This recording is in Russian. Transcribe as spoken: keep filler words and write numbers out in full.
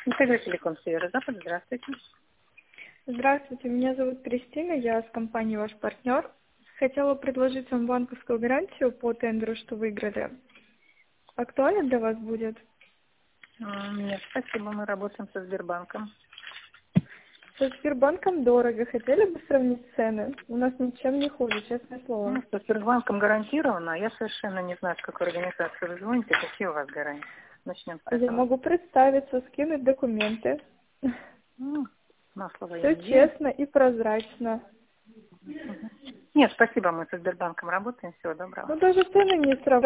Интегра Телеком Северо-Запад, здравствуйте. Здравствуйте, меня зовут Кристина, я с компанией «Ваш партнер». Хотела предложить вам банковскую гарантию по тендеру, что выиграли. Актуально для вас будет? М, Нет, спасибо, мы работаем со Сбербанком. Со Сбербанком дорого. Хотели бы сравнить цены? У нас ничем не хуже, честное слово. Ну, со Сбербанком гарантировано. Я совершенно не знаю, с какой организации вы звоните, какие у вас гарантии. Начнем с Я этого. могу представиться, скинуть документы. Ну, на слово я Все не верю. честно и прозрачно. Нет, спасибо, мы со Сбербанком работаем. Всего доброго. Ну, даже цены не сравнить.